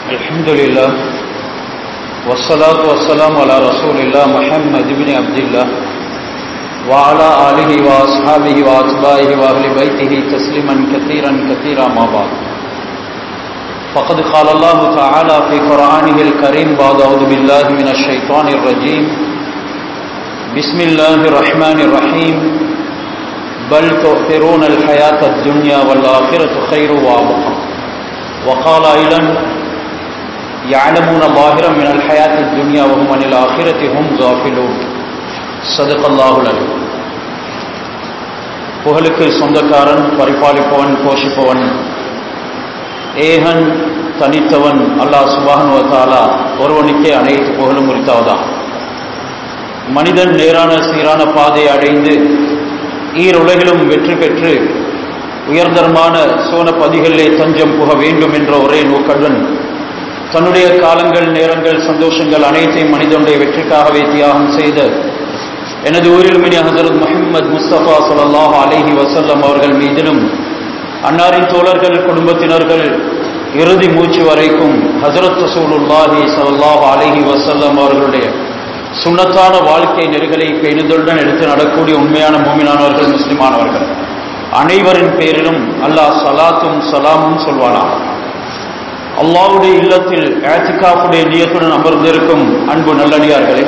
Alhamdulillah, wassalatu wassalamu ala rasulillah Muhammad ibn Abdullah wa ala alihi wa ashabihi wa atba'ihi wa ahli baytihi tasliman kathiran ma ba'd. Faqad qala Allah ta'ala fi Qur'anihi al-Karim ba'da a'udhu billahi minash shaitanir rajim. Bismillahir rahmanir rahim. Bal tu'thiruna al-hayata ad-dunya wal akhiratu khairu wa abqa. Wa qala aidan يعلمون ظاهرا من الحياة الدنيا وهم عن الآخرة هم غافلون. صدق الله العليم. புகழுக்கு சொந்தக்காரன், பரிபாலிப்பவன், போஷிப்பவன், ஏகன், தனித்தவன் அல்லாஹ் சுப்ஹானஹு வ தஆலா ஒருவனுக்கே அனைத்து புகழும் உரித்தாவதா. மனிதன் நேரான சீரான பாதையை அடைந்து ஈருலகிலும் வெற்றி பெற்று உயர்தரமான சோன பதிகளிலே தஞ்சம் புக வேண்டும் என்ற ஒரே நோக்கத்துடன் தன்னுடைய காலங்கள், நேரங்கள், சந்தோஷங்கள் அனைத்தையும் மனிதனுடைய வெற்றிக்காகவே தியாகம் செய்த எனது ஊரிலுமினி ஹஜ்ரத் முஹம்மது முஸ்தபா ஸல்லல்லாஹு அலைஹி வஸல்லம் அவர்கள் மீதிலும், அன்னாரின் தோழர்கள், குடும்பத்தினர்கள், இறுதி மூச்சு வரைக்கும் ஹஜ்ரத் ரசூலுல்லாஹி ஸல்லல்லாஹு அலைஹி வஸல்லம் அவர்களுடைய சுன்னத்தான வாழ்க்கை நெறிகளை பேணுதலுடன் எடுத்து நடக்கூடிய உண்மையான மூமினானவர்கள், முஸ்லிமானவர்கள் அனைவரின் பேரிலும் அல்லாஹ் ஸலாத்தும் ஸலாமும் சொல்வானாக. அல்லாஹ்வுடைய இல்லத்தில் இஅ்திகாஃபுடைய நியத்துடன் அமர்ந்திருக்கும் அன்பு நல்லடியார்களே,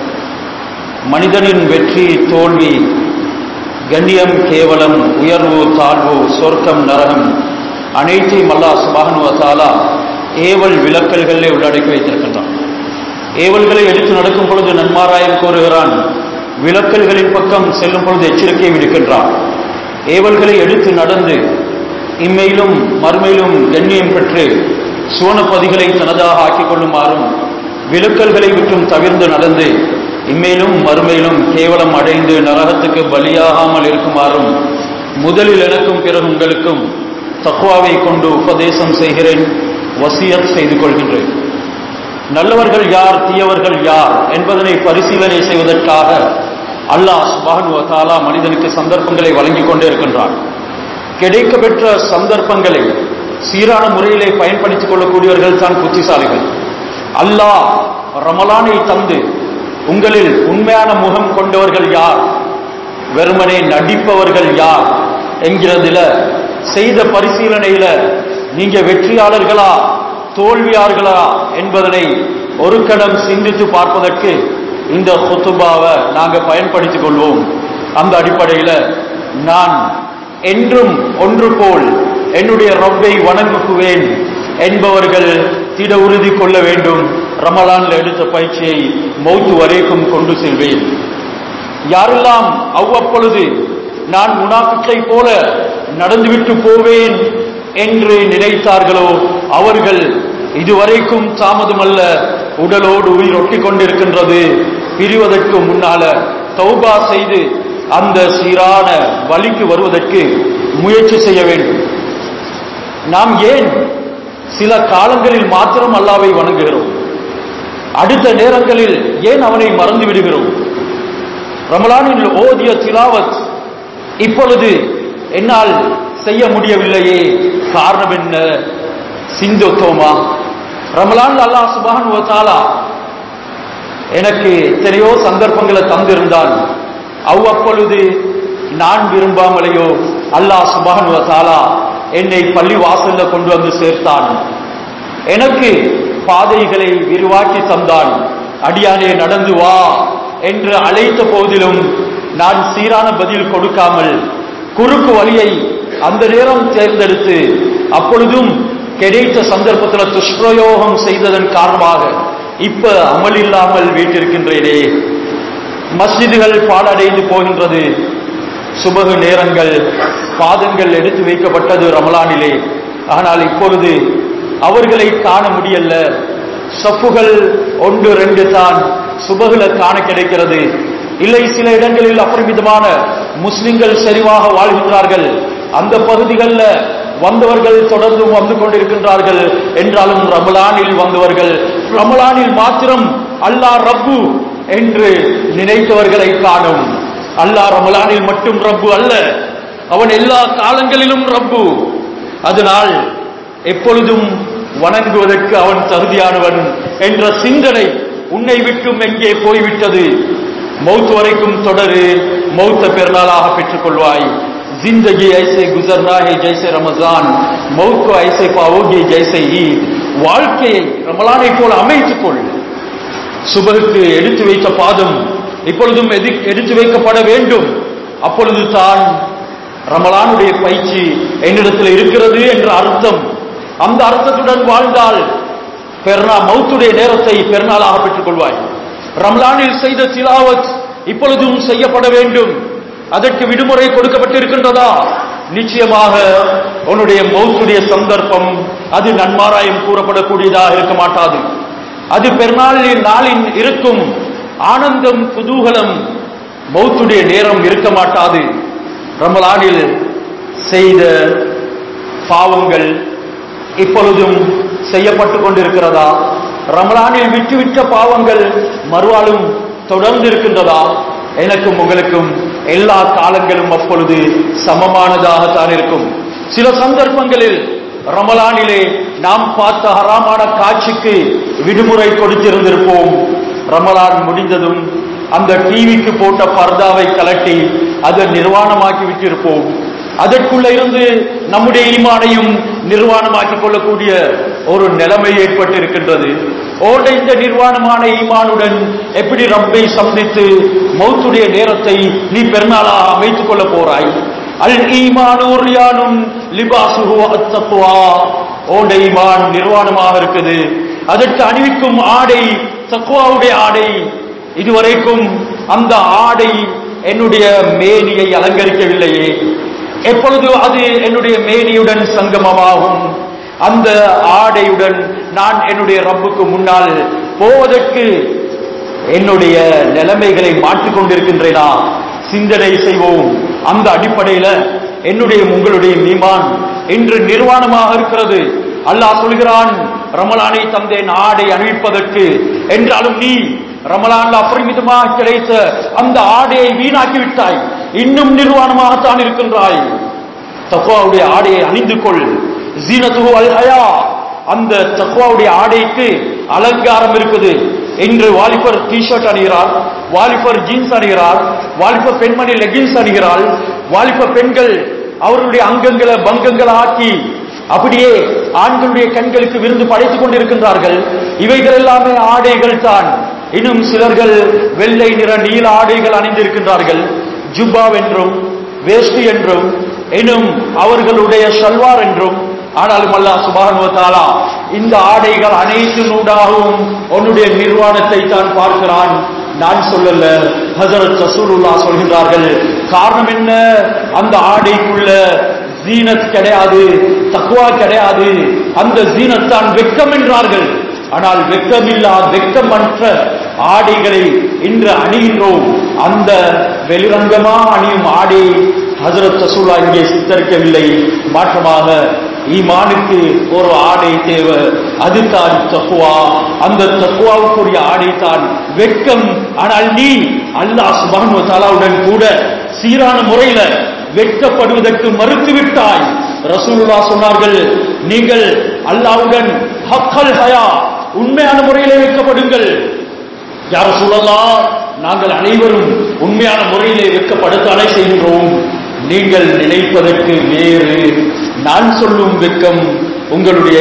மனிதனின் வெற்றி, தோல்வி, கண்ணியம், கேவலம், உயர்வு, தாழ்வு, சொர்க்கம், நரகம் அனைத்தையும் அல்லாஹ் சுப்ஹானஹு வ தஆலா ஏவல் விலக்கல்களிலே உள்ளடக்கி வைத்திருக்கின்றான். ஏவல்களை எடுத்து நடக்கும் பொழுது நன்மாராயம் கோருகிறான், விலக்கல்களின் பக்கம் செல்லும் பொழுது எச்சரிக்கை விடுக்கின்றான். ஏவல்களை எடுத்து நடந்து இம்மையிலும் மறுமையிலும் கண்ணியம் பெற்று சுவனப்பதிகளை தனதாக ஆக்கிக் கொள்ளுமாறும், விலக்கல்களை விட்டும் தவிர்ந்து நடந்து இம்மையிலும் மறுமையிலும் கேவலம் அடைந்து நரகத்துக்கு பலியாகாமல் இருக்குமாறும் முதலில் எனக்கும் பிறகு உங்களுக்கும் தக்வாவை கொண்டு உபதேசம் செய்கிறேன், வசியத் செய்து கொள்கின்றேன். நல்லவர்கள் யார், தீயவர்கள் யார் என்பதனை பரிசீலனை செய்வதற்காக அல்லாஹ் சுப்ஹானஹு வ தஆலா மனிதனுக்கு சந்தர்ப்பங்களை வழங்கிக் கொண்டே இருக்கின்றான். கிடைக்கப்பெற்ற சந்தர்ப்பங்களை சீரான முறையிலே பயன்படுத்திக் கொள்ளக்கூடியவர்கள் தான் புத்திசாலிகள். அல்லாஹ் ரமலானை தந்து உங்களில் உண்மையான முகம் கொண்டவர்கள் யார், வெறுமனே நடிப்பவர்கள் யார் என்கிறதுல செய்த பரிசீலனையில நீங்க வெற்றியாளர்களா தோல்வியாளர்களா என்பதனை ஒரு கணம் சிந்தித்து பார்ப்பதற்கு இந்த குத்துபாவை நாங்க பயன்படுத்திக் கொள்வோம். அந்த அடிப்படையில நான் என்றும் ஒன்று போல் என்னுடைய ரப்பை வணங்குவேன் என்பவர்கள் திட உறுதி கொள்ள வேண்டும். ரமலான்ல எடுத்த பயிற்சியை மௌத்து வரைக்கும் கொண்டு செல்வேன். யாரெல்லாம் அவ்வப்பொழுது நான் முனாஃபிக்கை போல நடந்துவிட்டு போவேன் என்று நினைத்தார்களோ அவர்கள் இதுவரைக்கும் தாமதமல்ல, உடலோடு உயிர் ஒட்டி கொண்டிருக்கின்றது. பிரிவதற்கு முன்னால தௌபா செய்து அந்த சீரான வழிக்கு வருவதற்கு முயற்சி செய்ய வேண்டும். நாம் ஏன் சில காலங்களில் மாத்திரம் அல்லாஹ்வை வணங்குகிறோம், அடுத்த நேரங்களில் ஏன் அவனை மறந்து விடுகிறோம்? ரமலானில் ஓதிய திலாவத் இப்பொழுது என்னால் செய்ய முடியவில்லையே, காரணம் என்ன? சிந்தோத்தோமா? ரமலான் அல்லாஹ் சுப்ஹானஹு வ தஆலா எனக்கு எத்தனையோ சந்தர்ப்பங்களை தந்திருந்தான், அவ்வப்பொழுது நான் விரும்பாமலேயோ அல்லாஹ் சுப்ஹானஹு வ தஆலா என்னை பள்ளி வாசல்ல கொண்டு வந்து சேர்த்தான். எனக்கு பாதைகளை விரிவாக்கி தந்தான். அடியானே நடந்து வா என்று அழைத்த போதிலும் நான் சீரான பதில் கொடுக்காமல் குறுக்கு வழியை அந்த நேரம் தேர்ந்தெடுத்து அப்பொழுதும் கிடைத்த சந்தர்ப்பத்தில் துஷ்பிரயோகம் செய்ததன் காரணமாக இப்ப அமல் இல்லாமல் வீட்டிருக்கின்றேனே. மஸ்ஜிதுகள் பாழடைந்து போகின்றது. சுபகு நேரங்கள், பாதங்கள் எடுத்து வைக்கப்பட்டது ரமலானிலே. ஆனால் இப்பொழுது அவர்களை காண முடியல. சஃப்புகள் 1-2 தான் சுபகுல காண கிடைக்கிறது. இல்லை, சில இடங்களில் அபரிமிதமான முஸ்லிம்கள் செறிவாக வாழ்கின்றார்கள். அந்த பகுதிகளில் வந்தவர்கள் தொடர்ந்து வந்து கொண்டிருக்கின்றார்கள். என்றாலும் ரமலானில் வந்தவர்கள் ரமலானில் மாத்திரம் அல்லாஹ் ரப்பு என்று நினைத்தவர்களை காணும். அல்லாஹ் ரமலானில் மட்டும் ரப்பு அல்ல, அவன் எல்லா காலங்களிலும் ரப்பு. அதனால் எப்பொழுதும் வணங்குவதற்கு அவன் தகுதியானவன் என்ற சிந்தனை உன்னை விட்டும் எங்கே போய்விட்டது? மௌத் வரைக்கும் தொடரு, மௌத்த பெருநாளாக பெற்றுக் கொள்வாய். जिंदगी ऐसे गुजरना है जैसे रमजान, मौत को ऐसे पाओगे जैसे ईद. வாழ்க்கையை ரமலானை போல அமைத்துக் கொள். சுபஹுக்கு எடுத்து வைத்த பாதம் இப்பொழுதும் எடுத்து வைக்கப்பட வேண்டும். அப்பொழுது தான் ரமலானுடைய பயிற்சி என்னிடத்தில் இருக்கிறது என்ற அர்த்தம். அந்த அர்த்தத்துடன் வாழ்ந்தால் மௌத்துடைய நேரத்தை பெருநாளாக பெற்றுக் கொள்வாய். ரமலானில் செய்த திலாவத் இப்பொழுதும் செய்யப்பட வேண்டும். அதற்கு விடுமுறை கொடுக்கப்பட்டிருக்கின்றதா? நிச்சயமாக உன்னுடைய மௌத்துடைய சந்தர்ப்பம் அது நன்மாராயம் கூறப்படக்கூடியதாக இருக்க மாட்டாது. அது பெருநாளின் நாளின் இருக்கும் ஆனந்தம் குதூகலம் மௌத்துடைய நேரம் இருக்க மாட்டாது. ரமலானில் செய்த பாவங்கள் இப்பொழுதும் செய்யப்பட்டு கொண்டிருக்கிறதா? ரமலானில் விட்டுவிட்ட பாவங்கள் மறுவாழும் தொடர்ந்து இருக்கின்றதா? எனக்கும் உங்களுக்கும் எல்லா காலங்களும் அப்பொழுது சமமானதாகத்தான் இருக்கும். சில சந்தர்ப்பங்களில் ரமலானிலே நாம் பார்த்த ஹராமான காட்சிக்கு விடுமுறை கொடுத்திருந்திருப்போம். ரமலான் முடிந்ததும் அந்த டிவிக்கு போட்ட பர்தாவை கலட்டி அதை நிர்வாணமாக்கி விட்டிருப்போம். அதற்குள்ள இருந்து நம்முடைய ஈமானையும் நிர்வாணமாக்கிக் கொள்ளக்கூடிய ஒரு நிலைமை ஏற்பட்டு இருக்கின்றது. இந்த நிர்வாணமான ஈமானுடன் எப்படி ரப்பை சந்தித்து மௌத்துடைய நேரத்தை நீ பெருநாளாக அமைத்துக் கொள்ள போறாய்? அல் ஈமானு ரியானுன் லிபாசுஹு அத்தக்வா. ஈமான் நிர்வாணமாக இருக்குது. அதற்கு அணிவிக்கும் ஆடை தக்வாவுடைய ஆடை. இதுவரைக்கும் அந்த ஆடை என்னுடைய மேனியை அலங்கரிக்கவில்லையே, எப்பொழுது அது என்னுடைய மேனியுடன் சங்கமமாகும்? அந்த ஆடையுடன் நான் என்னுடைய ரப்புக்கு முன்னால் போவதற்கு என்னுடைய நிலைமைகளை மாற்றிக் கொண்டிருக்கின்றேனா? சிந்தனை செய்வோம். அந்த அடிப்படையில் என்னுடைய உங்களுடைய ஈமான் இன்று நிர்வாணமாக இருக்கிறது. அல்லாஹ் சொல்கிறான், ரமலானை தந்தேன் ஆடை அணிவிப்பதற்கு. என்றாலும் நீ ரமலான்ல அபரிமிதமாக கிடைத்த அந்த ஆடையை வீணாக்கி விட்டாய். இன்னும் நிர்வாணமாகத்தான் இருக்கின்றாய். தக்வாவுடைய ஆடையை அணிந்து கொள். ஜீனத்துஹு அல் ஹயா. அந்த தக்வாவுடைய ஆடைக்கு அலங்காரம் இருக்குது. இன்று வாலிபர் டி-ஷர்ட் அணிகிறார், வாலிபர் ஜீன்ஸ் அணிகிறார், வாலிபர் பெண்மணி லெகின்ஸ் அணிகிறாள். வாலிபர் பெண்கள் அவர்களுடைய அங்கங்களை பங்கங்களை ஆக்கி அப்படியே ஆண்களுடைய கண்களுக்கு விருந்து படைத்துக் கொண்டிருக்கின்றார்கள். இவைகள் எல்லாமே ஆடைகள் தான். இன்னும் சிலர்கள் வெள்ளை நிற நீல ஆடைகள் அணிந்திருக்கின்றார்கள். ஜுப்பா என்றும் வேஷ்டி என்றும் இன்னும் அவர்களுடைய ஷல்வார் என்றும். ஆனாலும் அல்லாஹ் சுப்ஹானஹு வ தஆலா இந்த ஆடைகள் அனைத்தினூடாகவும் உன்னுடைய நிர்வாணத்தை தான் பார்க்கிறான். நான் சொல்லல, ஹஜ்ரத் ரசூலுல்லாஹ் சொல்கிறார்கள். காரணம் என்ன? அந்த ஆடைக்குள்ள ஜீனத் கிடையாது, தக்வா கிடையாது. அந்த ஜீனத் தான் வெட்கம் என்றார்கள். ஆனால் வெட்கமில்லா வெட்கமற்ற ஆடைகளை இன்று அணிகின்றோம். அந்த வெளிரங்கமா அணியும் ஆடை ஹஜ்ரத் ரசூலுல்லாஹ் இங்கே சித்தரிக்கவில்லை. மாற்றமாக ஈமானுக்கு ஒரு ஆடை தேவை. அதுதான் தக்வா. அந்த தக்வாவுக்குரிய ஆடை தான் வெட்கம். ஆனால் நீ அல்லாஹ் சுப்ஹானஹு வ தஆலாவுடன் கூட சீரான முறையில வெட்கப்படுவதற்கு மறுத்துவிட்டாய். ரசூலுல்லாஹ் சொன்னார்கள், நீங்கள் அல்லாஹ்வுடன் ஹக்கல் ஹயா, உண்மையான முறையிலே வெட்கப்படுங்கள். யா ரசூலல்லாஹ், நாங்கள் அனைவரும் உண்மையான முறையிலே வெட்கப்படத்தானே செய்கின்றோம். நீங்கள் நினைப்பதற்கு வேறு. நான் சொல்லும் வெட்கம் உங்களுடைய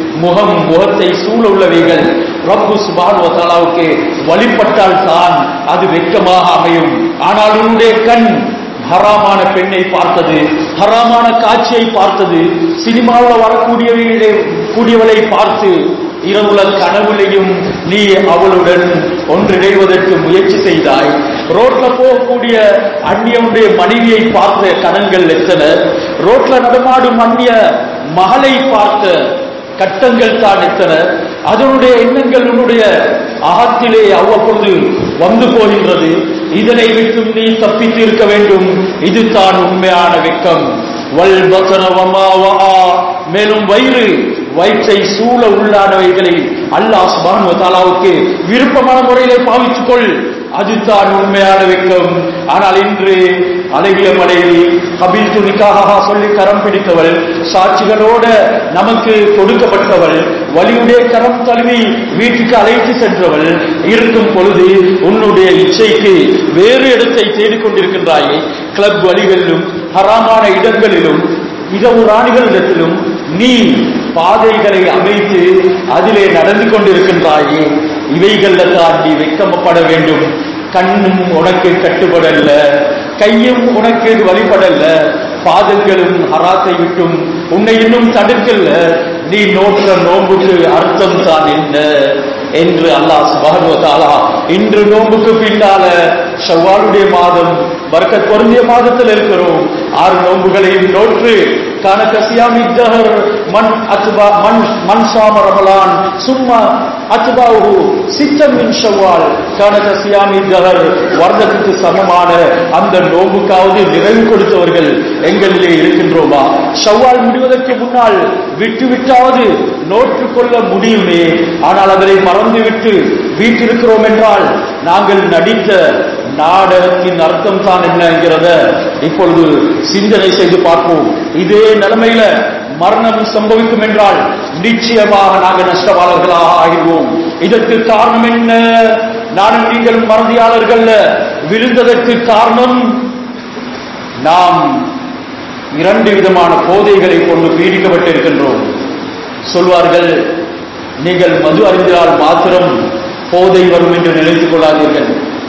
முகத்தை சூழ உள்ளவைகள் ரப்பு சுப்ஹானஹு வ தஆலாவுக்கு வழிபட்டால் தான் அது வெட்கமாக அமையும். ஆனால் உன்னுடைய கண் ஹராமான பெண்ணை பார்த்தது, ஹராமான காட்சியை பார்த்தது, சினிமாவில் வரக்கூடியவளை பார்த்து இரவுல கனவுலையும் நீ அவளுடன் ஒன்றிணைவதற்கு முயற்சி செய்தாய். ரோட்ல போகக்கூடிய அந்நியனுடைய மனைவியை பார்த்த கணங்கள் எத்தனை? ரோட்ல நடமாடும் அந்நிய மகளை பார்த்த கட்டங்கள் தான் எத்தனை? அதனுடைய எண்ணங்கள் உன்னுடைய அகத்திலே அவ்வப்பொழுது வந்து போகின்றது. இதனை விட்டு நீ தப்பித்து இருக்க வேண்டும். இதுதான் உண்மையான வெட்கம். மேலும் வயிற்றை சூழ உள்ளானவைகளை அல்லாஹ் சுப்ஹானஹு வ தஆலாவுக்கு விருப்பமான முறையிலே பாவித்துக் கொள். அதுதான் உண்மையான வெட்கம். ஆனால் இன்று அழகிய மனைவி கபீல்து நிக்காஹா சொல்லி கரம் பிடித்தவள், சாட்சிகளோட நமக்கு கொடுக்கப்பட்டவள், வலியுடைய கரம் தழுவி வீட்டுக்கு அழைத்து சென்றவள் இருக்கும் பொழுது உன்னுடைய இச்சைக்கு வேறு இடத்தை தேடிக்கொண்டிருக்கின்றாயே. கிளப் வழிகளிலும் ஹராமான இடங்களிலும் இரவு ராணிகளிடத்திலும் நீ பாதைகளை அமைத்து அதிலே நடந்து கொண்டிருக்கின்றாயே. இவைகள்ல தான் நீ வெட்கப்பட வேண்டும். கண்ணும் உனக்கு கட்டுப்படல்ல, கையும் உனக்கு வழிபடல்ல, பாதங்களும் ஹராத்தை விட்டும் உன்னை இன்னும் தடுக்கல்ல. நீ நோற்ற நோம்புக்கு அர்த்தம் தான் என்ன என்று அல்லாஹ் சுப்ஹானஹு வ தஆலா இன்று நோம்புக்கு பின்னால ஷவ்வாலுடைய மாதம் பரக்கத் பொருந்திய மாதத்தில் இருக்கிறோம். 6 நோம்புகளையும் நோற்று கானக சியாமி தஹர் மன் சாம ரமலான் சும்மா அத்பாஹு சித்தம் மின் ஷவ்வால் கானக சியாமி தஹர் வருடத்துக்கு சமமான அந்த நோம்புக்காவது நிறைவு கொடுத்தவர்கள் எங்களிலே இருக்கின்றோமா? ஷவ்வால் முடிவதற்கு முன்னால் விட்டுவிட்டாவது நோற்றுக்கொள்ள முடியுமே. ஆனால் அதனை மறந்துவிட்டு வீட்டிருக்கிறோம் என்றால் நாங்கள் நடித்த நாடகத்தின் அர்த்தம் தான் என்ன என்கிறத இப்பொழுது சிந்தனை செய்து பார்ப்போம். இதே நிலைமையில மரணம் சம்பவிக்கும் என்றால் நிச்சயமாக நாங்கள் நஷ்டவாளர்களாக ஆகிடுவோம். இதற்கு காரணம் என்ன? நானும் நீங்கள் மறதியாளர்கள் விழுந்ததற்கு காரணம் நாம் 2 விதமான போதைகளை கொண்டு பீடிக்கப்பட்டிருக்கின்றோம். சொல்வார்கள், நீங்கள் மது அருந்தினால் மாத்திரம் போதை வரும் என்று நினைத்துக் கொள்ளாதீர்கள்.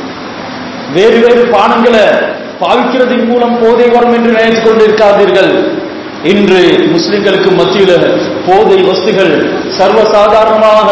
வேறு வேறு பானங்களை பாவிக்கிறதன் மூலம் போதை வரும் என்று நினைத்துக் கொண்டிருக்காதீர்கள். இன்று முஸ்லிம்களுக்கு மத்தியில் போதை வஸ்துகள் சர்வசாதாரணமாக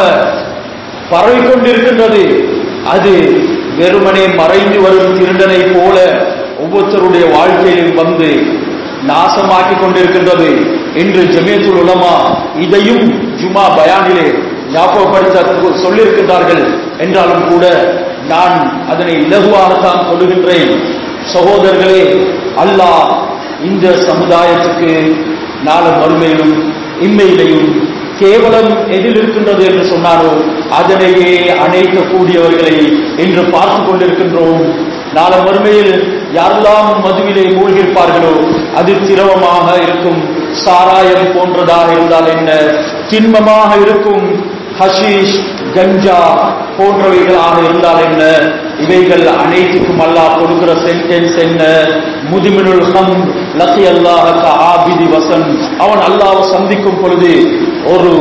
பரவிக்கொண்டிருக்கின்றது. அது வெறுமனே மறைந்து வரும் திருடனை போல ஒவ்வொருத்தருடைய வாழ்க்கையில் வந்து நாசமாக்கி கொண்டிருக்கின்றது. இன்று ஜமியத்துல் உலமா இதையும் ஜுமா பயானிலே ஞாபகப்படுத்த சொல்லியிருக்கின்றார்கள். என்றாலும் கூட நான் அதனை இலகுவாகத்தான் சொல்லுகின்றேன். சகோதரர்களே, அல்லாஹ் இந்த சமுதாயத்துக்கு நாள மறுமையிலும் இம்மையிலையும் கேவலம் எதில் இருக்கின்றது என்று சொன்னாரோ அதனையே அணைக்கக்கூடியவர்களை இன்று பார்த்து கொண்டிருக்கின்றோம். நாள மறுமையில் யாரெல்லாம் மதுவிலே மூழ்கியிருப்பார்களோ அது திரவமாக இருக்கும். சாராயம் போன்றதாக இருந்தால் என்ன, திண்மமாக இருக்கும் ஹஷீஷ் கஞ்சா போன்றவைகளாக இருந்தால் என்ன, இவைகள் அனைத்துக்கும் அல்லாஹ் கொடுக்கிற சென்டென்ஸ் என்ன? முதிமினுல் ஹம் லக்கி அல்லாஹ கஆபிதி வசன். அவன் அல்லாஹ்வை சந்திக்கும் பொழுது ஒரு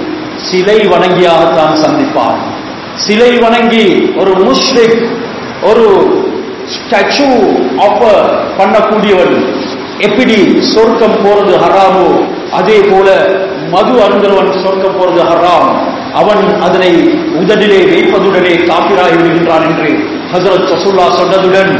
சிலை வணங்கியாகத்தான் சந்திப்பான். சிலை வணங்கி ஒரு முஷ்ரிக், ஒரு ஸ்டாச்சு ஆஃபர் பண்ணக்கூடியவன் எப்படி சொர்க்கம் போறது ஹராமோ அதே போல மது அருந்தவன் சொர்க்கம் போறது ஹராம். அவன் அதனை உதடிலே வைப்பதுடனே காபிராகி விடுகின்றான் என்று ஹஜ்ரத் ரசூலுல்லாஹ் சொன்னதுடன்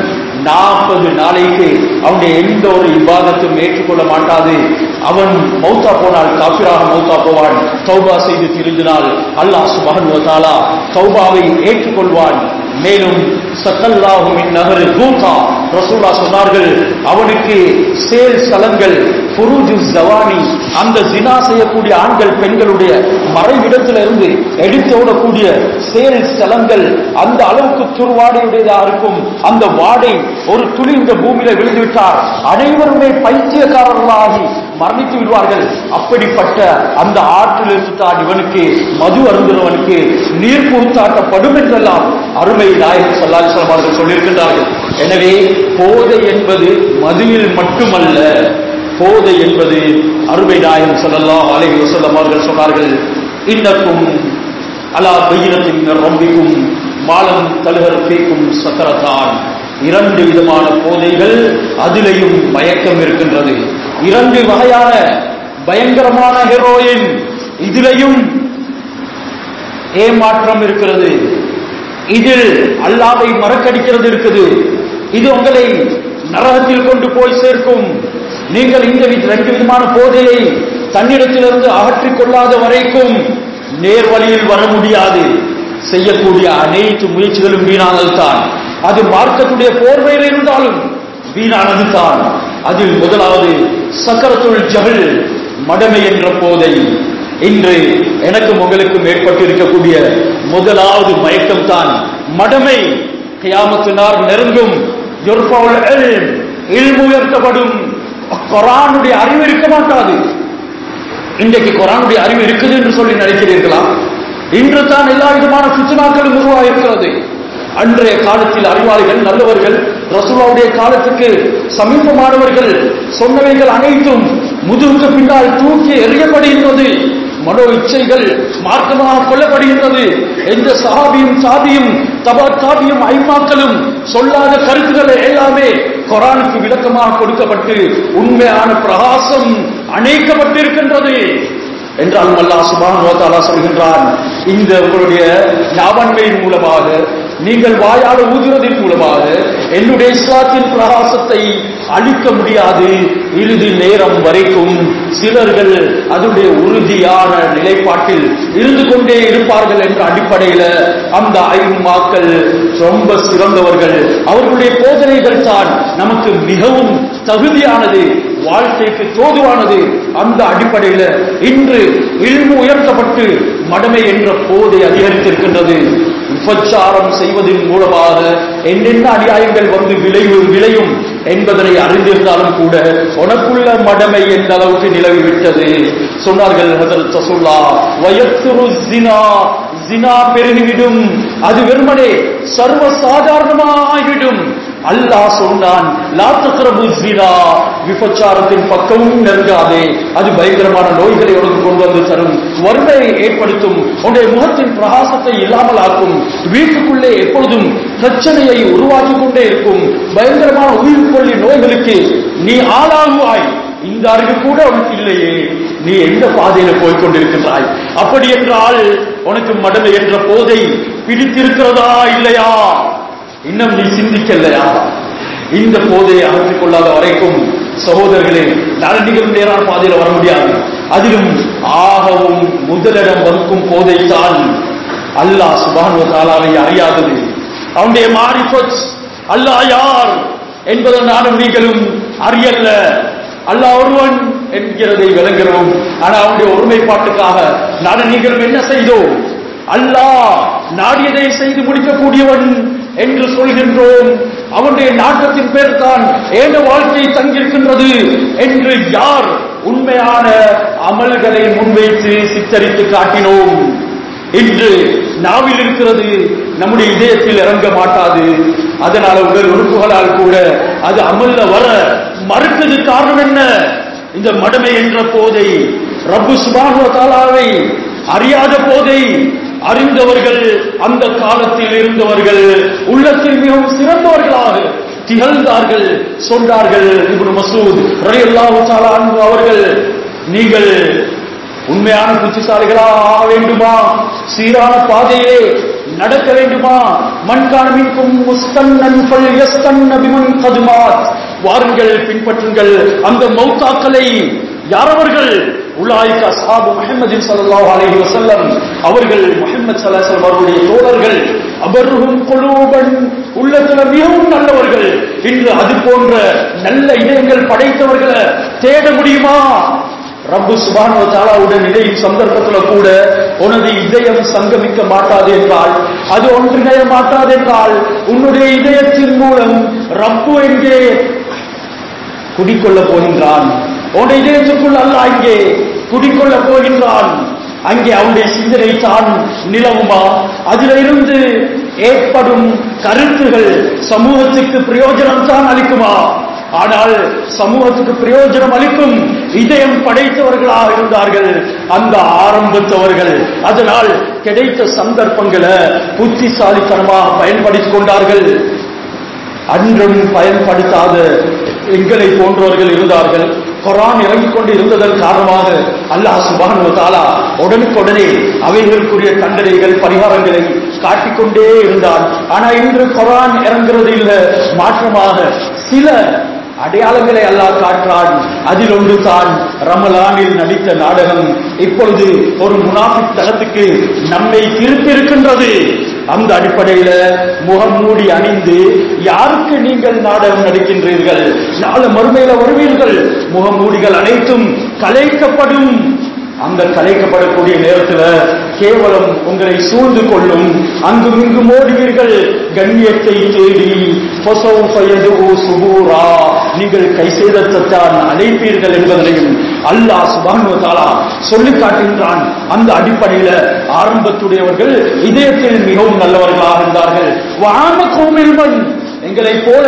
40 நாளைக்கு அவனுடைய எந்த ஒரு இபாதத்தும் ஏற்றுக்கொள்ள மாட்டாது. அவன் மௌத்தா போனால் காபிராக மௌத்தா போவான். தௌபா செய்து திருந்தினால் அல்லாஹ் சுப்ஹானஹு வ தஆலா தௌபாவை ஏற்றுக்கொள்வான். மேலும் சல்லல்லாஹு மின் நஹர் கூகா ரசூலுல்லாஹ் சொன்னார்கள், அவனுக்கு சேல் ஸ்தலங்கள் ஃபுரூஜு ஜவானி, அந்த ஜினா செய்யக்கூடிய ஆண்கள் பெண்களுடைய மறைவிடத்திலிருந்து எடுத்து ஓடக்கூடிய சேல் ஸ்தலங்கள் அந்த அளவுக்கு துர்வாடையுடையதாக இருக்கும். அந்த வாடை ஒரு துளி இந்த பூமியில விழுந்துவிட்டால் அனைவருமே பைத்தியக்காரர்களாகி மரணித்து விடுவார்கள். அப்படிப்பட்ட அந்த ஆற்றிலிருந்து தான் இவனுக்கு மது அருந்துவனுக்கு நீர் பூத்தாட்டப்படும் என்றெல்லாம் அருமை நாயகம் ஸல்லல்லாஹு அலைஹி வஸல்லம் அவர்கள் சொல்லியிருக்கின்றார்கள். எனவே போதை என்பது மதுவில் மட்டுமல்ல, போதை என்பது அருமை நாயகம் ஸல்லல்லாஹு அலைஹி வஸல்லம் அவர்கள் சொன்னார்கள், இன்னக்கும் அலா பையினத்தின் ரப்பிக்கும் மாலம் தலுகர் ஃபீக்கும் சக்கரத்தான். 2 விதமான போதைகள், அதிலேயும் மயக்கம் இருக்கின்றது. 2 வகையான பயங்கரமான ஹெரோயின், இதிலையும் ஏமாற்றம் இருக்கிறது. இதில் அல்லாஹ்வை மறக்கடிக்கிறது இருக்குது. இது உங்களை நரகத்தில் கொண்டு போய் சேர்க்கும். நீங்கள் இந்த 2 விதமான போதையை தன்னிடத்திலிருந்து அகற்றிக் கொள்ளாத வரைக்கும் நேர்வழியில் வர முடியாது. செய்யக்கூடிய அனைத்து முயற்சிகளும் வீணானது தான். அது மார்க்கத்துடைய போர்வையில் இருந்தாலும் வீணானது தான். அதில் முதலாவது சக்கரத்துல் ஜஹல், மடமை என்ற போதை. இன்று எனக்கும் உங்களுக்கும் ஏற்பட்டிருக்கக்கூடிய முதலாவது மயக்கம் தான் மடமை. கியாமத்து நாள் நெருங்கும். இல்மு உயர்த்தப்படும். குர்ஆனுடைய அறிவு இருக்க மாட்டாது. இன்றைக்கு குர்ஆனுடைய அறிவு இருக்குது என்று சொல்லி நினைக்கிறீர்களா? இன்று தான் எல்லா விதமான ஃபித்னாக்களும் உருவாகிறது. அன்றைய காலத்தில் அறிவாளிகள் நல்லவர்கள் ரசூலுல்லாஹ்வுடைய காலத்துக்கு சமீபமானவர்கள் சொன்னவைகள் அனைத்தும் முதுகுக்கு பின்னால் தூக்கி எறியப்படுகின்றது. மனோ இச்சைகள் மார்க்கமாக கொள்ளப்படுகின்றது. எந்த சஹாபியும் சாபியும் தபாத்தாபியும் ஐமாக்களும் சொல்லாத கருத்துக்கள் எல்லாமே குர்ஆனுக்கு விளக்கமாக கொடுக்கப்பட்டு உண்மையான பிரகாசம் அணைக்கப்பட்டிருக்கின்றது என்றாலும் அல்லாஹ் சுப்ஹானஹு வ தஆலா சொல்கின்றான், இந்த உங்களுடைய ஞாபகத்தின் மூலமாக நீங்கள் வாயால் ஊதுவதன் மூலமாக என்னுடைய இஸ்லாத்தின் பிரகாசத்தை அழிக்க முடியாது. இறுதி நேரம் வரைக்கும் சிலர்கள் அதனுடைய உறுதியான நிலைப்பாட்டில் இருந்து கொண்டே இருப்பார்கள் என்ற அடிப்படையில் அந்த ஐம்மாக்கள் ரொம்ப சிறந்தவர்கள். அவர்களுடைய போதனைகள் தான் நமக்கு மிகவும் தகுதியானது, வாழ்க்கைக்கு தோதுவானது. அந்த அடிப்படையில் இன்று இல்மு உயர்த்தப்பட்டு மடமை என்ற போதை அதிகரித்திருக்கின்றது. விபச்சாரம் செய்வதன் மூலமாக என்னென்ன அநியாயங்கள் வந்து விளையும் என்பதனை அறிந்திருந்தாலும் கூட உனக்குள்ள மடமை எந்த அளவுக்கு நிலவிவிட்டது. சொன்னார்கள் ஹஜ்ரத் ரசூலுல்லாஹ், வயக்துரு ஸினா, ஸினா பெருகிவிடும், அது வெறுமனே சர்வ சாதாரணமாகிவிடும். அல்லாஹ் சொன்னான், லா தக்ரபு ஸினா, விபச்சாரத்தின் பக்கமும் நெருங்காதே, அது பயங்கரமான நோய்களை உனக்கு கொண்டு வந்து தரும், வறுமையை ஏற்படுத்தும், உன்னுடைய முகத்தின் பிரகாசத்தை இல்லாமல் ஆக்கும், வீட்டுக்குள்ளே எப்பொழுதும் பிரச்சனையை உருவாக்கி கொண்டே இருக்கும், பயங்கரமான உயிர் கொல்லி நோய்களுக்கு நீ ஆளாகுவாய். இந்த அறிவு கூட உனக்கு இல்லையே, நீ எந்த பாதையில போய்கொண்டிருக்கின்றாய்? அப்படி என்றால் உனக்கு மடமை என்ற போதை பிடித்திருக்கிறதா இல்லையா? இன்னும் நீ சிந்திக்கலையா? இந்த போதையை அகற்றிக் கொள்ளாத வரைக்கும் சகோதரர்களே, நீங்கள் நேரான பாதையில வர முடியாது. அதிலும் ஆகவும் முதலிடம் வகுக்கும் போதைத்தான் அல்லாஹ் சுப்ஹானஹு வ தஆலாவை அறியாதது. அவனுடைய மாரிஃபத், அல்லாஹ் யார் என்பதை நானும் நீங்களும் அறியல்ல. அல்லாஹ் ஒருவன் என்கிறதை விளங்குகிறோம். ஆனா அவனுடைய ஒருமைப்பாட்டுக்காக நானும் நீங்களும் என்ன செய்தோம்? அல்லாஹ் நாடியதை செய்து முடிக்கக்கூடியவன் என்று சொல்கின்றோம். அவனுடைய நாட்டத்தின் பேர் தான் ஏன வாழ்க்கை தங்கியிருக்கின்றது என்று யார் உண்மையான அமல்களை முன்வைத்து சித்தரித்து காட்டினோம்? இன்று நாவில் இருக்கிறது, நம்முடைய இதயத்தில் இறங்க மாட்டாது. அதனால உடல் உறுப்புகளால் கூட அது அமல்ல வர மறுத்தது. காரணம் என்ன? இந்த மடமை என்ற போதை, ரப்பு சுப்ஹானஹு வ தஆலாவை அறியாத போதை. அறிந்தவர்கள், அந்த காலத்தில் இருந்தவர்கள் உள்ளத்தில் மிகவும் சிறந்தவர்களாக திகழ்ந்தார்கள். சொன்னார்கள் இப்னு மஸ்ஊத் ரலியல்லாஹு தஆலா அன்ஹு அவர்கள், நீங்கள் உண்மையான புத்திசாலிகளாக ஆக வேண்டுமா, சீரான பாதையிலே நடக்க வேண்டுமா, மன்கான மின்கும் முஸ்தன்னன் ஃபல்யஸ்தன்ன பிமன் கத் மாத், வாருங்கள் பின்பற்றுங்கள் அந்த மௌத்தாக்களை. யார் அவர்கள்? உலாயிக அஸ்ஹாபு முஹம்மதின் ஸல்லல்லாஹு அலைஹி வஸல்லம், அவர்கள் முஹம்மது ஸல்லல்லாஹு அலைஹி வஸல்லம் அவருடைய தோழர்கள். அபர்ஹும் குலூபன், உள்ளத்தில் மிகவும் நல்லவர்கள். இன்று அது போன்ற நல்ல இதயங்கள் படைத்தவர்களை தேட முடியுமா? ரப்பு சுப்ஹானஹு வ தஆலாவுடன் இணையும் சந்தர்ப்பத்தில் கூட உனது இதயம் சங்கமிக்க மாட்டாது என்றால், அது ஒன்றிணைய மாட்டாது என்றால், உன்னுடைய இதயத்தின் மூலம் ரப்பு எங்கே குடிக்கொள்ள போகின்றான்? உன்னுடைய இதயத்துக்குள் அல்லாஹ் இங்கே குடிக்கொள்ள போகின்றான். அங்கே அவனுடைய சிந்தனை தான் நிலவுமா? அதிலிருந்து ஏற்படும் கருத்துகள் சமூகத்துக்கு பிரயோஜனம் தான் அளிக்குமா? ஆனால் சமூகத்துக்கு பிரயோஜனம் அளிக்கும் இதயம் படைத்தவர்களாக இருந்தார்கள் அந்த ஆரம்பத்தவர்கள். அதனால் கிடைத்த சந்தர்ப்பங்களை புத்திசாலித்தனமாக பயன்படுத்திக் கொண்டார்கள். அன்றும் பயன்படுத்தாத எங்களை போன்றவர்கள் இருந்தார்கள். குர்ஆன் இறங்கிக் கொண்டு இருந்ததன் காரணமாக அல்லாஹ் சுப்ஹானஹு வ தஆலா உடனுக்குடனே அவைகளுக்குரிய தண்டனைகள் பரிகாரங்களை காட்டிக்கொண்டே இருந்தான். ஆனா இன்று குர்ஆன் இறங்குறது இல்லை, மாற்றமாக சில அடையாளங்களை அல்லாஹ் காட்டுறான். அதில் ஒன்று தான் ரமலானில் நடித்த நாடகம் இப்பொழுது ஒரு முனாஃபிக் தளத்துக்கு நம்மை திருப்பியிருக்கின்றது. அந்த அடிப்படையில் முகம் மூடி அணிந்து யாருக்கு நீங்கள் நாடகம் நடிக்கின்றீர்கள்? நாளை மறுமையில வருவீர்கள், முகமூடிகள் அனைத்தும் கலைக்கப்படும். அந்த கலைக்கப்படக்கூடிய நேரத்தில் கேவலம் உங்களை சூழ்ந்து கொள்ளும். அங்கும் இங்கும் ஓடுவீர்கள் கண்ணியத்தை தேடி. நீங்கள் கை சேதத்தான் அழைப்பீர்கள் என்பதனையும் அல்லாஹ் சுப்ஹானஹு வ தஆலா சொல்லி காட்டுகின்றான். அந்த அடிப்படையில் ஆரம்பத்துடையவர்கள் இதயத்தில் மிகவும் நல்லவர்களாக இருந்தார்கள். எங்களை போல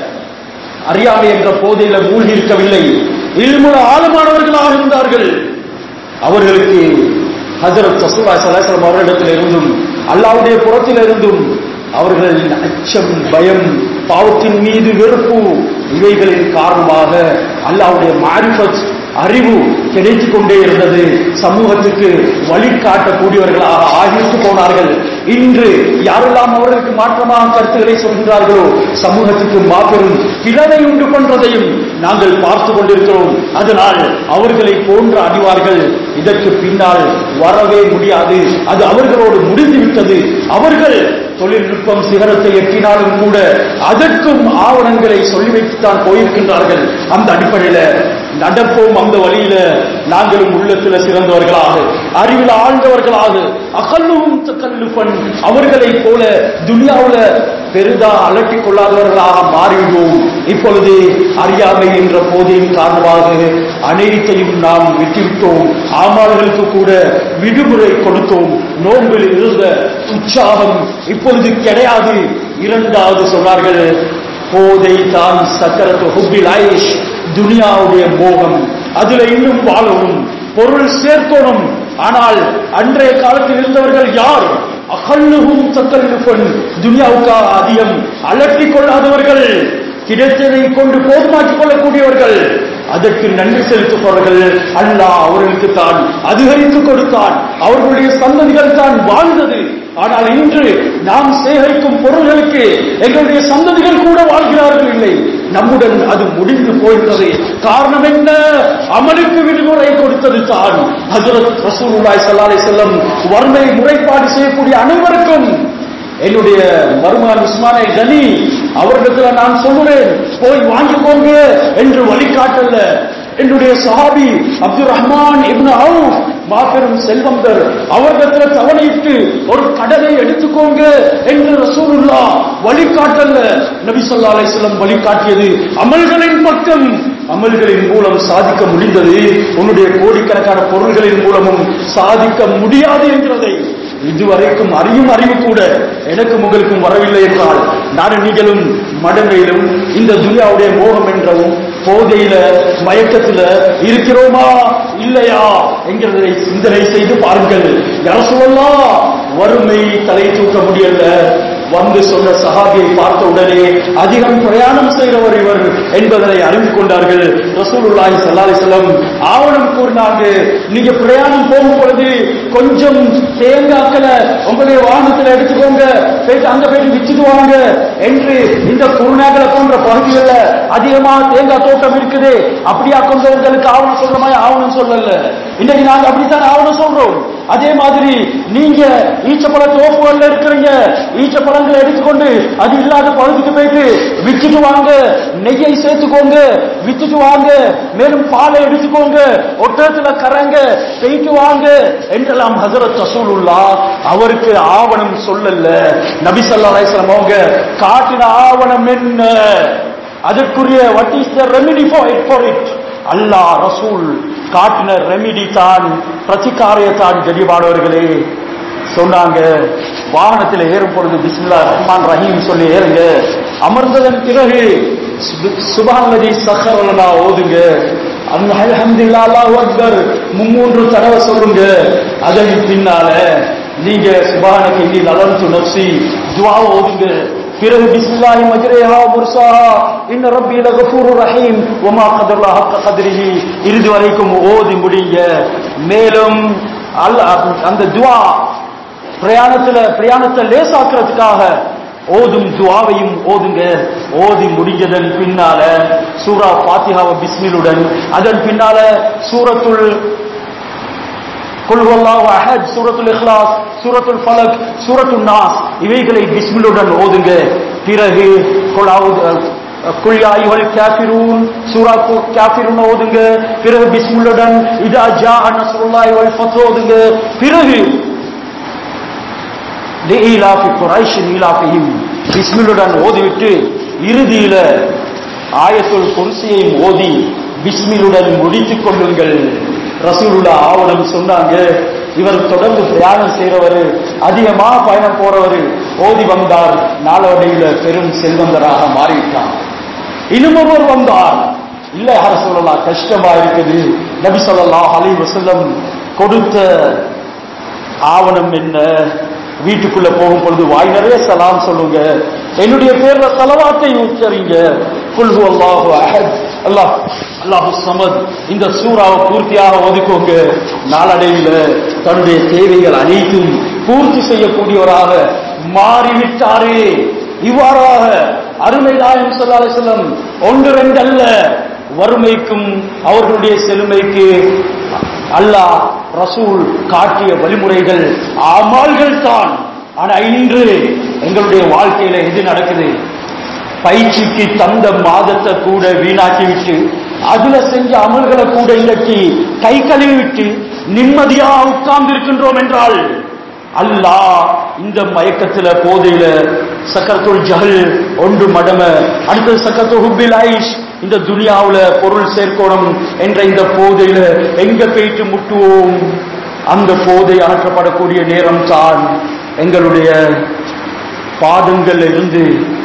அறியாமை என்ற போதையில மூழ்கி இருக்கவில்லை, இல்முல ஆழமானவர்களாக இருந்தார்கள். அவர்களுக்கு ஹஜ்ரத் ரசூலுல்லாஹி ஸல்லல்லாஹு அலைஹி வஸல்லம் அவர்களிடத்தில் இருந்தும் அல்லாஹ்வுடைய புறத்தில் இருந்தும் அவர்களின் அச்சம், பயம், பாவத்தின் மீது வெறுப்பு, இவைகளின் காரணமாக அல்லாஹ்வுடைய மாரிஃபத் அறிவு கிடைத்துக் கொண்டே இருந்தது. சமூகத்துக்கு வழிகாட்டக்கூடியவர்களாக ஆகிவிட்டு போனார்கள். இன்று யாரெல்லாம் அவர்களுக்கு மாற்றமாக கருத்துக்களை சொல்கிறார்களோ சமூகத்துக்கு மாபெரும் பிளவை உண்டு பண்றதையும் நாங்கள் பார்த்து கொண்டிருக்கிறோம். அதனால் அவர்களை போன்ற அணிவார்கள் இதற்கு பின்னால் வரவே முடியாது. அது அவர்களோடு முடிந்துவிட்டது. அவர்கள் தொழில்நுட்பம் சிகரத்தை எட்டினாலும் கூட அதற்கும் ஆவணங்களை சொல்லி வைத்துத்தான் போயிருக்கின்றார்கள். அந்த அடிப்படையில் நடப்போம் அந்த வழியில நாங்களும் உள்ளத்தில் சிறந்தவர்களாக, அறிவில் ஆழ்ந்தவர்களாக, அகல்லும் தக்கல்லுபன் அவர்களை போல துனியாவுல பெரிதா அலட்டிக் கொள்ளாதவர்களாக மாறிவிடுவோம். இப்பொழுது அறியாமை என்ற போதையின் காரணமாக அனைத்தையும் நாம் விட்டுவிட்டோம். ஆமார்களுக்கு கூட விடுமுறை கொடுத்தோம். நோன்பில் இருந்த உற்சாகம் இப்பொழுது கிடையாது. இரண்டாவது சொன்னார்கள், போதை தான் சக்கரத்து ஹுப்பில் ஆயிஷ், துனியாவுடைய மோகம், அதுல இன்னும் வாழவும், பொருள் சேர்க்கணும். ஆனால் அன்றைய காலத்தில் இருந்தவர்கள் யார்? அகல்லுகும் தக்கல்லுபன், துனியாவுக்காக அதிகம் அலட்டிக் கொள்ளாதவர்கள், கிடைத்ததை கொண்டு போதுமாக்கிக் கொள்ளக்கூடியவர்கள், அதற்கு நன்றி செலுத்துபவர்கள். அல்லாஹ் அவர்களுக்கு தான் அதிகரித்து கொடுத்தான். அவர்களுடைய சந்ததிகள் தான் வாழ்ந்தது. ஆனால் இன்று நாம் சேகரிக்கும் பொருள்களுக்கு எங்களுடைய சந்ததிகள் கூட வாழ்கிறார்கள் இல்லை. நம்முடன் அது முடிந்து போகிறது. காரணம் என்ன? அமலுக்கு விடுமுறை கொடுத்தது தான். ஹஜ்ரத் ரசூலுல்லாஹி ஸல்லல்லாஹு அலைஹி வஸல்லம் வறுமை முறைப்பாடு செய்யக்கூடிய அனைவருக்கும், என்னுடைய மருமகன் உஸ்மானை கனி அவரிடத்துல நான் சொல்லுவேன், போய் வாங்கிக்கோங்க என்று வழிகாட்டல்ல. என்னுடைய சஹாபி அப்துல் ரஹ்மான் இப்னு அவுஃப் மாபெரும் செல்வந்தர், அவரிடத்துல தவணையிட்டு ஒரு கடனை எடுத்துக்கோங்க என்று ரசூலுல்லாஹ் வழிகாட்டல்ல. நபி ஸல்லல்லாஹு அலைஹி வஸல்லம் வழிகாட்டியது அமல்களின் பக்கம். அமல்களின் மூலம் சாதிக்க முடிந்தது, உன்னுடைய கோடிக்கணக்கான பொருள்களின் மூலமும் சாதிக்க முடியாது என்கிறதை இதுவரைக்கும் அறியும் அறிவு கூட எனக்கும் உங்களுக்கும் வரவில்லை என்றால், நானும் நீங்களும் மடமையிலும் இந்த துனியாவுடைய மோகம் என்றவும் போதையில மயக்கத்தில் இருக்கிறோமா இல்லையா என்கிறதை சிந்தனை செய்து பாருங்கள். யா ரசூலல்லாஹ், வறுமை தலை தூக்க முடியல வந்து சொன்ன சஹாபியை பார்த்த உடனே அதிகம் பிரயாணம் செய்கிறவர் இவர் என்பதனை அறிந்து கொண்டார்கள். ரசூலுல்லாஹி ஸல்லல்லாஹு அலைஹி வஸல்லம் ஆவணம் கூறினாங்க, நீங்க பிரயாணம் போகும் பொழுது கொஞ்சம் தேங்காய்களை உங்களுடைய வாகனத்தில் எடுத்துக்கோங்க, போயிட்டு அங்க போயிட்டு விச்சுட்டு வாங்க என்று. இந்த குருநாகலை போன்ற பகுதிகளில் அதிகமாக தேங்காய் தோட்டம் இருக்குது. அப்படியா கொண்டவங்களுக்கு ஆவணம் சொல்ற மாதிரி ஆவணம் சொல்லல. இன்னைக்கு நாங்க அப்படித்தான் ஆவணம் சொல்றோம். அதே மாதிரி நீங்க ஈச்சப்பழ தோப்புகள்ல இருக்கிறீங்க, ஈச்சப்பழங்களை எடுத்துக்கொண்டு அது இல்லாத பகுதிக்கு போயிட்டு விச்சுட்டு வாங்க, நெய்யை சேர்த்துக்கோங்க, விச்சுட்டு வாங்க, மேலும் பாலை எடுத்துக்கோங்க, ஒட்டத்துல கரங்க போயிட்டு வாங்க என்றெல்லாம் ஹஜ்ரத் ரசூலுல்லாஹ் அவருக்கு ஆவணம் சொல்லல. நபி ஸல்லல்லாஹு அலைஹி வஸல்லம் அவங்க காட்டின ஆவணம் என்ன? அதற்குரிய what is the remedy for it? அல்லாஹ் ரசூல் காட்டின ரெமிடி தான், பிரதிகாரியத்தான். கரிபானவர்களே சொன்னாங்க, வாகனத்தில் ஏறும் பொழுது பிஸ்மில்லாஹிர் ரஹ்மானிர் ரஹீம் சொல்லி ஏறுங்க. அமர்ந்ததன் பிறகு சுப்ஹானல்லதி ஸஹர லனா ஓதுங்க. அல்ஹம்துலில்லாஹ் அல்லாஹு அக்பர் 3 தடவை சொல்லுங்க. அதன் பின்னால நீங்க சுப்ஹானக இன்னி லலம்து நஃப்ஸி துஆ ஓதுங்க. பிறகு பிஸ்மில்லாஹி மஜ்ரஹா முர்சாஹா இன்ன ரப்பி லகஃபூருர் ரஹீம் வமா கதரல்லாஹு ஹக்க கத்ரிஹி இறுதி வரைக்கும் ஓதி முடிங்க. மேலும் அந்த துஆ பிரயாணத்தை லேசாக்குறதுக்காக ஓதும் துஆவையும் ஓதுங்க. ஓதி முடிஞ்சதன் பின்னால சூரா ஃபாத்திஹாவை பிஸ்மிலுடன், அதன் பின்னால சூரத்துல் குல் ஹுவல்லாஹு அஹத், சூரத்துல் இக்லாஸ், சூரத்துல் ஃபலக், சூரத்துன் நாஸ் இவைகளை பிஸ்மிலுடன் ஓதுங்க. பிறகு குல் யா அய்யுஹல் காஃபிரூன் சூரா காஃபிரூன் ஓதுங்க. பிறகு பிஸ்மில்லுடன் இதா ஜாஅ நஸ்ருல்லாஹி வல் ஃபத் ஓதுங்க. பிறகு லிஇலாஃபி குரைஷ் இலாஃபிஹிம் பிஸ்மில்லுடன் ஓதிவிட்டு இறுதியில ஆயத்துல் குர்சியை ஓதி பிஸ்மில்லுடன் முடித்துக் கொள்ளுங்கள். ரசூலுல்லாஹ் ஆவணம் சொன்னாங்க. இவர் தொடர்ந்து பிரயாணம் செய்றவர், அதிகமா பயணம் போறவர், ஓதி வந்தார். நாளடையில பெரும் செல்வந்தராக மாறிவிட்டார். இன்னும் ஒருவர் வந்தார், இல்ல யார சொல்லலாம், கஷ்டமா இருக்குது. நபி ஸல்லல்லாஹு அலைஹி வஸல்லம் கொடுத்த ஆவணம் என்ன? வீட்டுக்குள்ள போகும் பொழுது வாய் நிறைய சலாம் சொல்லுங்க, என்னுடைய பேர்ல ஸலவாத்தை உச்சரிங்க. குல் ஹுவல்லாஹு அஹத் அல்லாஹு ஸமத் இந்த சூராவை பூர்த்தியாக ஓதிக்கோங்க. நாளடைவில் தன்னுடைய தேவைகள் அனைத்தும் பூர்த்தி செய்யக்கூடியவராக மாறிவிட்டாரே. இவ்வாறாக அருமை நாயகம் ஸல்லல்லாஹு அலைஹி வஸல்லம் ஒன்று ரெண்டு அல்ல, வறுமைக்கும் அவர்களுடைய செழுமைக்கு அல்லாஹ் ரசூல் காட்டிய வழிமுறைகள் அமல்கள் தான். ஆனா இன்று எங்களுடைய வாழ்க்கையில எது நடக்குது? பயிற்சிக்கு தந்த மாதத்தை கூட வீணாக்கிவிட்டு, அதுல செஞ்ச அமல்களை கூட இன்றைக்கு கை கழுவி விட்டு நிம்மதியா உட்கார்ந்து இருக்கின்றோம் என்றால் அல்லாஹ் இந்த மயக்கத்துல போதையில சக்கரத்துல் ஜஹல் ஒன்று மடம, அடுத்தது சக்கரத்து ஹுப்பில் ஐஷ், இந்த துனியாவுல பொருள் சேர்க்கணும் என்ற இந்த போதையில எங்க போயிட்டு முட்டுவோம்? அந்த போதை அகற்றப்படக்கூடிய நேரம் தான் எங்களுடைய பாதங்கள் இருந்து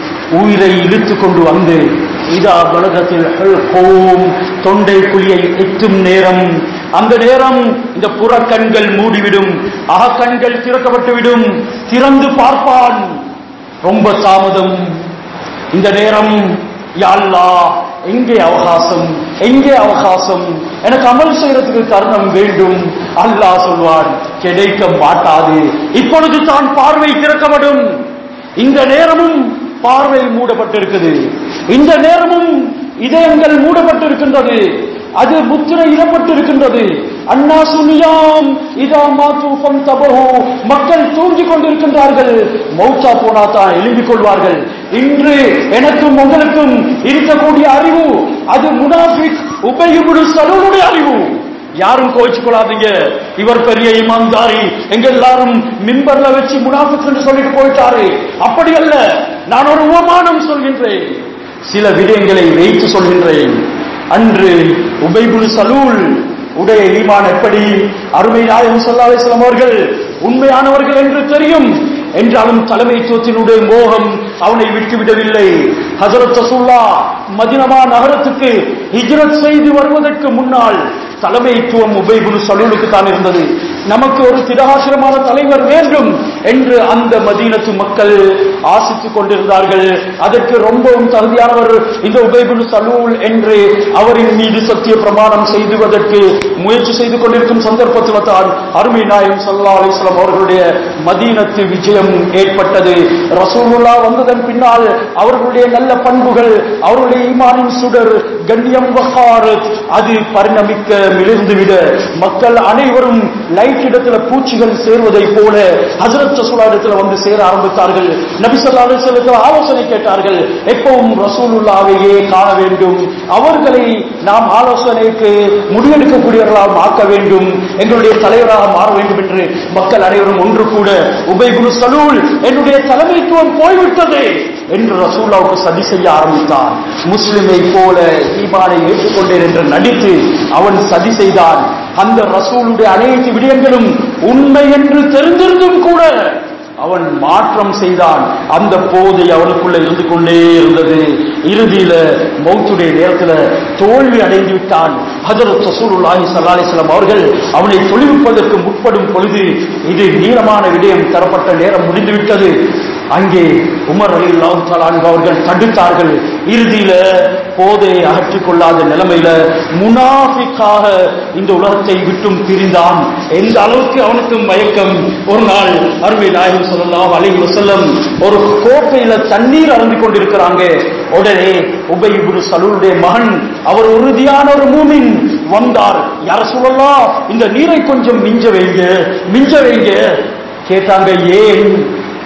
உயிரை இழுத்து கொண்டு வந்து இதா பலகத்தில் ஹல்கோம் தொண்டை குழியை எட்டும் நேரம். அந்த நேரம் இந்த புறக்கண்கள் மூடிவிடும், அகக்கண்கள் திறக்கப்பட்டுவிடும். திறந்து பார்ப்பான், ரொம்ப தாமதம். இந்த நேரம் யா அல்லாஹ் எங்கே அவகாசம், எங்கே அவகாசம், எனக்கு அமல் செய்யறதுக்கு தருணம் வேண்டும். அல்லாஹ் சொல்வான், கிடைக்க மாட்டாது, இப்பொழுது தான் பார்வை திறக்கப்படும். இந்த நேரமும் பார்வை மூடப்பட்டிருக்குது, இந்த நேரமும் இதயங்கள் மூடப்பட்டிருக்கின்றது, அது முத்திரை இடப்பட்டிருக்கின்றது. அன்னாசுனியாம் இதா மாதூஃபம் தபஹு, மக்கள் தூங்கிக் கொண்டிருக்கின்றார்கள். மௌத்தா போனா தான் எழுதிக் கொள்வார்கள். இன்று எனக்கும் உங்களுக்கும் இருக்கக்கூடிய அறிவு அது முனாஃபிக் உபை இப்னு சலூலுடைய அறிவு. யாரும் கோவிச்சு கொள்ளாதீங்க, இவர் பெரிய இமாம்தாரி, எங்க எல்லாரும் மிம்பர்ல வச்சு முனாஃபிக் என்று சொல்லிட்டு போயிட்டாரு. அப்படி அல்ல, நான் ஒரு உபமானம் சொல்கின்றேன், சில விடயங்களை வைத்து சொல்கின்றேன். அன்று உபை இப்னு சலூல் உடைய ஈமான் எப்படி? அருமை நாயகம் ஸல்லல்லாஹு அலைஹி வஸல்லம் அவர்கள் உண்மையானவர்கள் என்று தெரியும் என்றாலும் தலைமைத்துவத்தினுடைய மோகம் அவனை விட்டுவிடவில்லை. ஹஜ்ரத் ரசூலுல்லாஹ் மதீனா நகரத்துக்கு ஹிஜ்ரத் செய்து வருவதற்கு முன்னால் தலைமைத்துவம் உபை இப்னு சலூலுக்கு தான் இருந்தது. நமக்கு ஒரு திடகாசிரமான தலைவர் வேண்டும் என்று அந்த மதீனத்து மக்கள் ஆசித்துக் கொண்டிருந்தார்கள். அதற்கு ரொம்பவும் தகுதியானவர் இந்த உபை இப்னு சலூல் என்று அவரின் மீது சத்திய பிரமாணம் செய்துவதற்கு முயற்சி செய்து கொண்டிருக்கும் சந்தர்ப்பத்தில் தான் அருமை நாயகம் ஸல்லல்லாஹு அலைஹி வஸல்லம் அவர்களுடைய மதீனத்து விஜயம் ஏற்பட்டது. ரசூலுல்லாஹ் வந்ததன் பின்னால் அவர்களுடைய நல்ல பண்புகள், அவருடைய ஈமானின் சுடர், கண்ணியம், வகாரத் அது பரிணமிக்க மிளிர்ந்துவிட மக்கள் அனைவரும் லைட் இடத்துல பூச்சிகள் சேர்வதை போல ஹஜ்ரத் ரசூலுல்லாஹ் இடத்துல வந்து சேர ஆரம்பித்தார்கள். நபி ஸல்லல்லாஹு அலைஹி வஸல்லம் ஆலோசனை கேட்டார்கள். எப்பவும் ரசூலுல்லாஹ்வையே காண வேண்டும், அவர்களை நாம் ஆலோசனைக்கு முடிவெடுக்கக்கூடியவர்களாக ஆக்க வேண்டும், எங்களுடைய தலைவராக மாற வேண்டும் என்று மக்கள் அனைவரும் ஒன்று கூட உபை இப்னு சலூல் என்னுடைய தலைமைத்துவம் போய்விட்டது என்று ரசூலுல்லாஹ்வுக்கு சதி செய்ய ஆரம்பித்தான். முஸ்லிமை போல ஈமானை ஏற்றுக்கொண்டேன் என்று நடித்து அவன் சதி செய்தான். அந்த ரசூலுடைய அனைத்து விடயங்களும் உண்மை என்று தெரிந்திருந்தும் கூட அவன் மாற்றம் செய்தான். அந்த போதை அவனுக்குள்ள இருந்து கொண்டே இருந்தது. இறுதியில மௌத்துடைய நேரத்தில் தோல்வி அடைந்து விட்டான். ஹஜ்ரத் ரசூலுல்லாஹி ஸல்லல்லாஹு அலைஹி வஸல்லம் அவர்கள் அவனை தொழுவிப்பதற்கு முற்படும் பொழுது இது நீளமான விடயம் தரப்பட்ட நேரம் முடிந்துவிட்டது. அங்கே உமர் ரலியல்லாஹு தஆலா அன்ஹு அவர்கள் தடுத்தார்கள். இறுதியில போதையை அகற்றிக் கொள்ளாத நிலைமையில முனாஃபிக்காக இந்த உலகத்தை விட்டும் பிரிந்தான். எந்த அளவுக்கு அவனுக்கு மயக்கம்! ஒரு நாள் அருமை நாயகம் ஸல்லல்லாஹு அலைஹி வஸல்லம் ஒரு கோப்பையில தண்ணீர் அருந்திக் கொண்டிருக்கிறாங்க. உடனே உபை இப்னு சலூலுடைய மகன், அவர் உறுதியான ஒரு மூமின், வந்தார். யா ரசூலல்லாஹ், இந்த நீரை கொஞ்சம் மிஞ்ச வைங்க, மிஞ்ச வைங்க. கேட்டாங்க, ஏன்?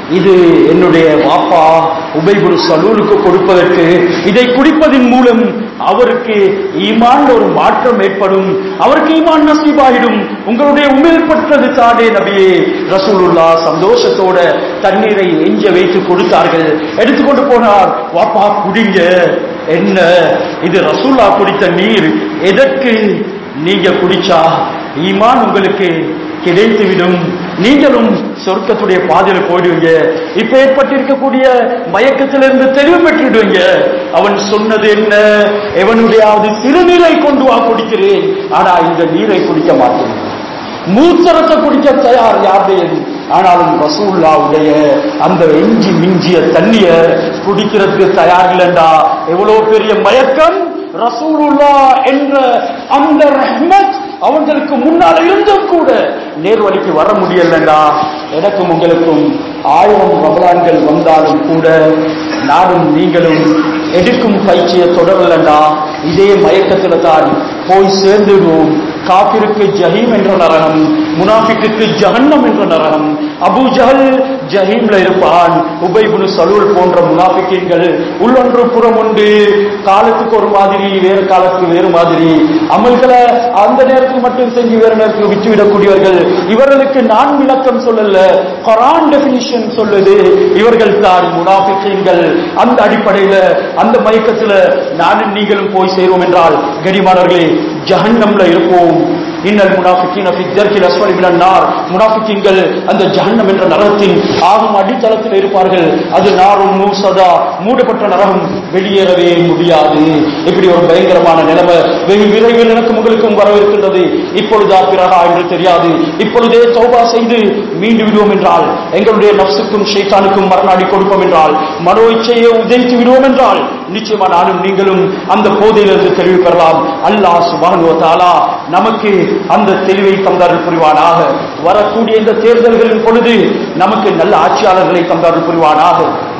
இது என்னுடைய வாப்பா உபை இப்னு சலூலுக்கு கொடுப்பதற்கு, இதை குடிப்பதன் மூலம் அவருக்கு ஈமான் ஒரு மாற்றம் ஏற்படும், அவருக்கு ஈமான் நசீபாயிடும், உங்களுடைய உமிழ் பெற்றது தானே நபியே. ரசூலுல்லாஹ் சந்தோஷத்தோட தண்ணீரை எஞ்ச வைத்து கொடுத்தார்கள். எடுத்துக்கொண்டு போனார். வாப்பா குடிங்க. என்ன இது? ரசூலுல்லாஹ் குடித்த நீர். எதற்கு? நீங்க குடிச்சா ஈமான் உங்களுக்கு கிடைத்துவிடும், நீங்களும் சொர்க்கத்துடைய பாதையில போயிடுவீங்க, இப்ப ஏற்பட்டிருக்கக்கூடிய மயக்கத்திலிருந்து தெளிவு பெற்றுடுவீங்க. அவன் சொன்னது என்ன? எவனுடையாவது சிறுநீரை கொண்டு வா குடிக்கிறேன், ஆனா இந்த நீரை குடிக்க மாட்டேன். மூத்தரத்தை குடிக்க தயார் யாருடையது, ஆனாலும் ரசூலுல்லாஹ்வுடைய அந்த எஞ்சி மிஞ்சிய தண்ணிய குடிக்கிறதுக்கு தயார் இல்லைண்டா எவ்வளவு பெரிய மயக்கம். ரசூலுல்லாஹ் என்ற அந்த ரஹ்மத் அவங்களுக்கு முன்னால் இருந்தும் கூட நேர்வழிக்கு வர முடியலண்டா, எனக்கும் உங்களுக்கும் 1000 ரமலான்கள் வந்தாலும் கூட நானும் நீங்களும் எடுக்கும் பயிற்சியை தொடரலண்டா இதே மயக்கத்துல தான் போய் சேர்ந்துடுவோம். காபிருக்கு ஜஹீம் என்ற நரகம், முனாஃபிக்கு ஜஹன்னம் என்ற நரகம். அபூ ஜஹல் ஜஹீம்ல இருப்பான், உபை இப்னு சலூல் போன்ற முனாஃபிக்கீன்கள் உள்ளொன்று புறம் உண்டு, காலத்துக்கு ஒரு மாதிரி, வேறு காலத்துக்கு வேறு மாதிரி அமல்களை அந்த நேரத்துக்கு மட்டும் செஞ்சு வேறு நேரத்துக்கு விட்டுவிடக்கூடியவர்கள். இவர்களுக்கு நான் விளக்கம் சொல்லல, குர்ஆன் டெபினிஷன் சொல்லுது, இவர்கள் தான் முனாஃபிக்கீன்கள். அந்த அடிப்படையில அந்த மயக்கத்துல நானும் நீங்களும் போய் சேருவோம் என்றால் கனிமானவர்களே ஜஹன்னம்ல இருப்போம். இன்னல் முனாஃபிகீன ஃபி தர்கில் அஸ்ஃபலி மினன் நார். முனாஃபிகீன்கள் அந்த ஜஹன்னம் என்ற நரகத்தின் ஆகும் அடித்தளத்தில் இருப்பார்கள். அது நாரும் மூசதா, மூடப்பட்ட நரகம், வெளியேறவே முடியாது. இப்படி ஒரு பயங்கரமான நிலைமை வெகு விரைவில் எனக்கும் உங்களுக்கும் வரவிருக்கின்றது. இப்பொழுதா பிறகா என்று தெரியாது. இப்பொழுதே தௌபா செய்து மீண்டு விடுவோம் என்றால், எங்களுடைய நஃப்ஸுக்கும் ஷைத்தானுக்கும் மரணாடி கொடுப்போம் என்றால், மனோ இச்சையை உதைத்து விடுவோம் என்றால், நிச்சயமா நானும் நீங்களும் அந்த போதையிலிருந்து தெளிவு பெறலாம். அல்லாஹ் சுப்ஹானஹு வ தஆலா நமக்கு அந்த தெளிவை தந்தார்கள் புரிவானாக. வரக்கூடிய இந்த தேர்தல்களின் பொழுது நமக்கு நல்ல ஆட்சியாளர்களை தந்தார்கள் புரிவானாக.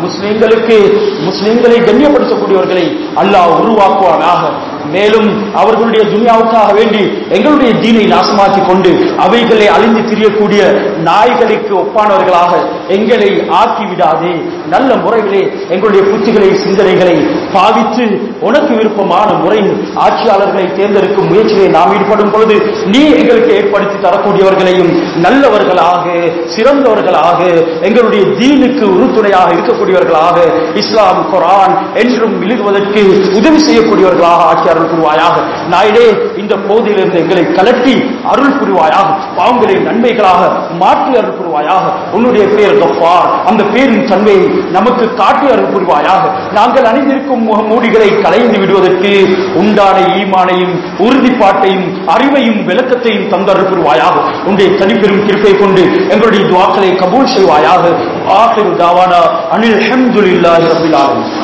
முஸ்லிம்களை கண்ணியப்படுத்தக்கூடியவர்களை அல்லாஹ் உருவாக்குவானாக. மேலும் அவர்களுடைய துனியாவுக்காக வேண்டி எங்களுடைய தீனை நாசமாக்கி கொண்டு அவைகளை அழிந்து திரியக்கூடிய நாய்களுக்கு ஒப்பானவர்களாக எங்களை ஆக்கிவிடாதே. நல்ல முறையிலே எங்களுடைய புத்திகளை, சிந்தனைகளை பாவித்து உனக்கு விருப்பமான முறையில் ஆட்சியாளர்களை தேர்ந்தெடுக்கும் முயற்சியை நாம் ஈடுபடும் பொழுது நீ எங்களுக்கு ஏற்படுத்தி தரக்கூடியவர்களையும் நல்லவர்களாக, சிறந்தவர்களாக, எங்களுடைய தீனுக்கு உறுதுணையாக இருக்கக்கூடியவர்களாக, இஸ்லாம் குர்ஆன் என்றும் விழுகுவதற்கு உதவி செய்யக்கூடியவர்களாக ஆட்சியாளர்கள் புரிவாயாக. நாயிலே இந்த போதிலிருந்து எங்களை கலட்டி அருள் புரிவாயாக. பாவங்களை நன்மைகளாக மாற்றி அருள் புரிவாயாக. உன்னுடைய பேர் கஃபார், அந்த பேரின் தன்மையை நமக்கு காட்டி அருள் புரிவாயாக. நாங்கள் அணிந்திருக்கும் முகமூடிகளை களைந்து விடுவதற்கு உண்டான ஈமானையும் உறுதிப்பாட்டையும் அறிவையும் விளக்கத்தையும் தந்தருள் புரிவாயாக. உன்னுடைய தனிப்பெரும் கிருபை கொண்டு எங்களுடைய துஆக்களை கபூல் செய்வாயாக. ஆகிரு தாவானா அனில் ஹம்துலில்லாஹி ரப்பில் ஆலமீன்.